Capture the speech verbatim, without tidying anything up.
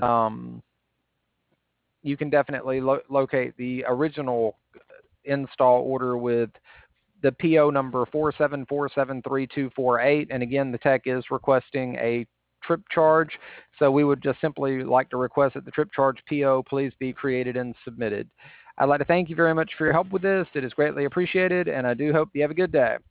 um, you can definitely lo- locate the original install order with the P O number four seven four seven three two four eight. And again, the tech is requesting a trip charge. So we would just simply like to request that the trip charge P O please be created and submitted. I'd like to thank you very much for your help with this. It is greatly appreciated, and I do hope you have a good day.